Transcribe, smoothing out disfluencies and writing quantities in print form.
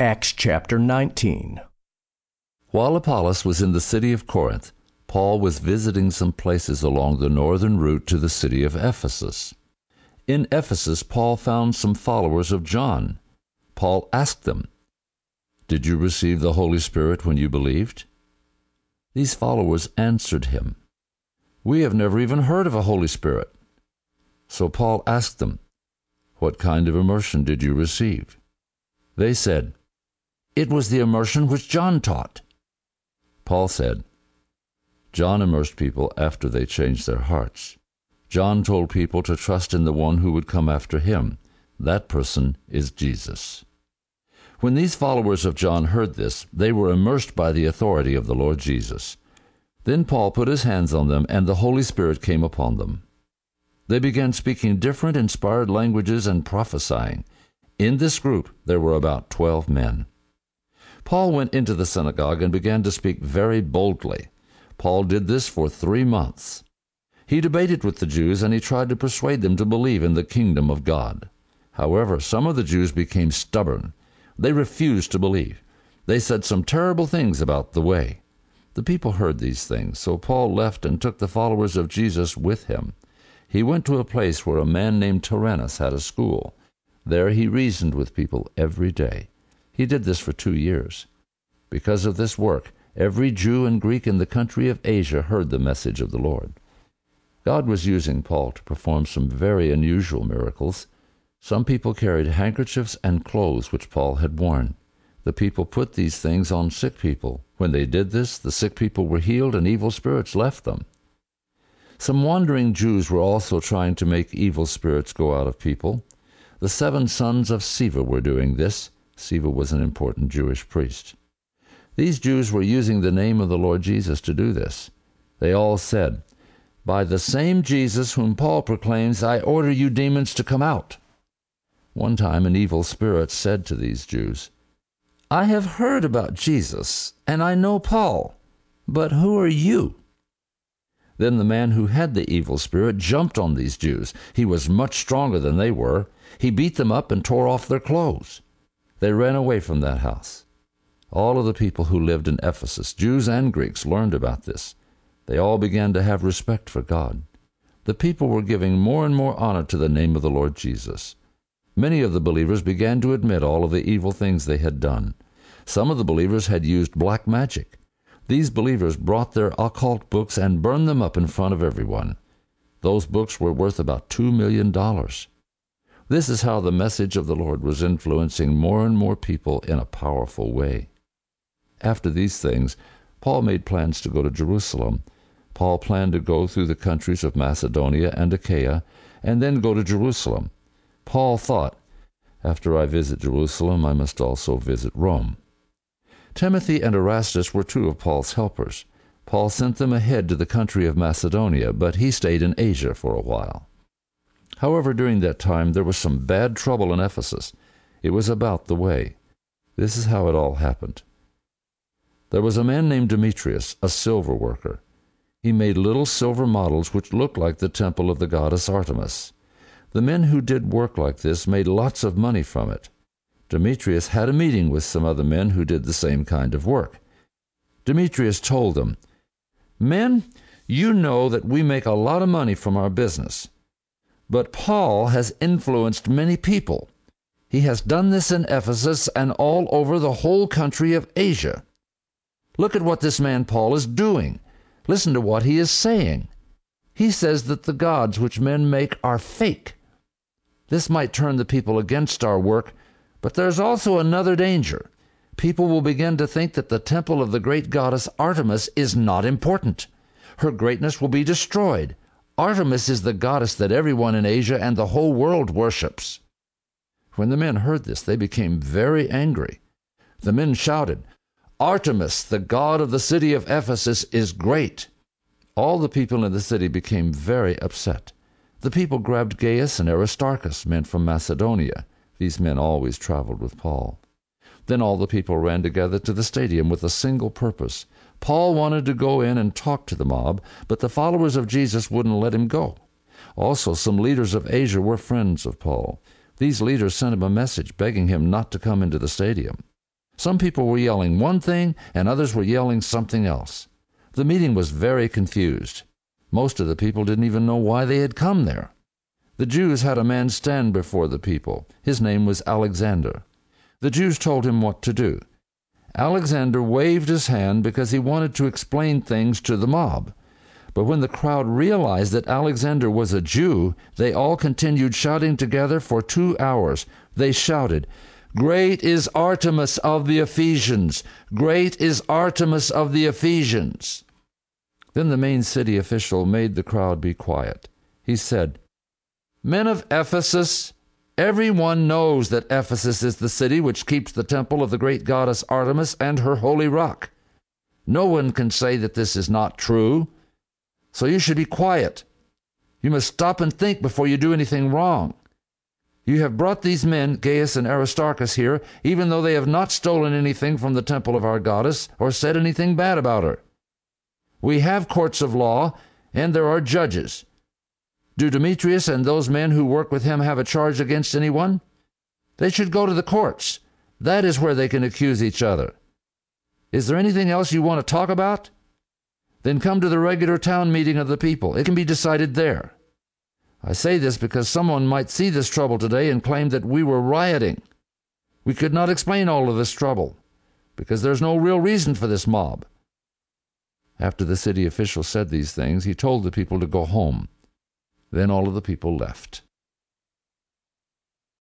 Acts chapter 19. While Apollos was in the city of Corinth, Paul was visiting some places along the northern route to the city of Ephesus. In Ephesus, Paul found some followers of John. Paul asked them, "Did you receive the Holy Spirit when you believed?" These followers answered him, "We have never even heard of a Holy Spirit." So Paul asked them, "What kind of immersion did you receive?" They said, "It was the immersion which John taught." Paul said, "John immersed people after they changed their hearts. John told people to trust in the one who would come after him. That person is Jesus." When these followers of John heard this, they were immersed by the authority of the Lord Jesus. Then Paul put his hands on them, and the Holy Spirit came upon them. They began speaking different inspired languages and prophesying. In this group there were about 12 men. Paul went into the synagogue and began to speak very boldly. Paul did this for 3 months. He debated with the Jews, and he tried to persuade them to believe in the kingdom of God. However, some of the Jews became stubborn. They refused to believe. They said some terrible things about the way. The people heard these things, so Paul left and took the followers of Jesus with him. He went to a place where a man named Tyrannus had a school. There he reasoned with people every day. He did this for 2 years. Because of this work, every Jew and Greek in the country of Asia heard the message of the Lord. God was using Paul to perform some very unusual miracles. Some people carried handkerchiefs and clothes which Paul had worn. The people put these things on sick people. When they did this, the sick people were healed and evil spirits left them. Some wandering Jews were also trying to make evil spirits go out of people. The 7 sons of Sceva were doing this. Sceva was an important Jewish priest. These Jews were using the name of the Lord Jesus to do this. They all said, "By the same Jesus whom Paul proclaims, I order you demons to come out." One time an evil spirit said to these Jews, "I have heard about Jesus, and I know Paul, but who are you?" Then the man who had the evil spirit jumped on these Jews. He was much stronger than they were. He beat them up and tore off their clothes. They ran away from that house. All of the people who lived in Ephesus, Jews and Greeks, learned about this. They all began to have respect for God. The people were giving more and more honor to the name of the Lord Jesus. Many of the believers began to admit all of the evil things they had done. Some of the believers had used black magic. These believers brought their occult books and burned them up in front of everyone. Those books were worth about $2 million. This is how the message of the Lord was influencing more and more people in a powerful way. After these things, Paul made plans to go to Jerusalem. Paul planned to go through the countries of Macedonia and Achaia, and then go to Jerusalem. Paul thought, "After I visit Jerusalem, I must also visit Rome." Timothy and Erastus were 2 of Paul's helpers. Paul sent them ahead to the country of Macedonia, but he stayed in Asia for a while. However, during that time there was some bad trouble in Ephesus. It was about the way. This is how it all happened. There was a man named Demetrius, a silver worker. He made little silver models which looked like the temple of the goddess Artemis. The men who did work like this made lots of money from it. Demetrius had a meeting with some other men who did the same kind of work. Demetrius told them, "Men, you know that we make a lot of money from our business. But Paul has influenced many people. He has done this in Ephesus and all over the whole country of Asia. Look at what this man Paul is doing. Listen to what he is saying. He says that the gods which men make are fake. This might turn the people against our work, but there's also another danger. People will begin to think that the temple of the great goddess Artemis is not important. Her greatness will be destroyed. Artemis is the goddess that everyone in Asia and the whole world worships." When the men heard this, they became very angry. The men shouted, "Artemis, the god of the city of Ephesus, is great." All the people in the city became very upset. The people grabbed Gaius and Aristarchus, men from Macedonia. These men always traveled with Paul. Then all the people ran together to the stadium with a single purpose. Paul wanted to go in and talk to the mob, but the followers of Jesus wouldn't let him go. Also, some leaders of Asia were friends of Paul. These leaders sent him a message begging him not to come into the stadium. Some people were yelling one thing, and others were yelling something else. The meeting was very confused. Most of the people didn't even know why they had come there. The Jews had a man stand before the people. His name was Alexander. The Jews told him what to do. Alexander waved his hand because he wanted to explain things to the mob. But when the crowd realized that Alexander was a Jew, they all continued shouting together for 2 hours. They shouted, "Great is Artemis of the Ephesians! Great is Artemis of the Ephesians!" Then the main city official made the crowd be quiet. He said, "Men of Ephesus, everyone knows that Ephesus is the city which keeps the temple of the great goddess Artemis and her holy rock. No one can say that this is not true. So you should be quiet. You must stop and think before you do anything wrong. You have brought these men, Gaius and Aristarchus, here, even though they have not stolen anything from the temple of our goddess or said anything bad about her. We have courts of law, and there are judges. Do Demetrius and those men who work with him have a charge against anyone? They should go to the courts. That is where they can accuse each other. Is there anything else you want to talk about? Then come to the regular town meeting of the people. It can be decided there. I say this because someone might see this trouble today and claim that we were rioting. We could not explain all of this trouble, because there's no real reason for this mob." After the city official said these things, he told the people to go home. Then all of the people left.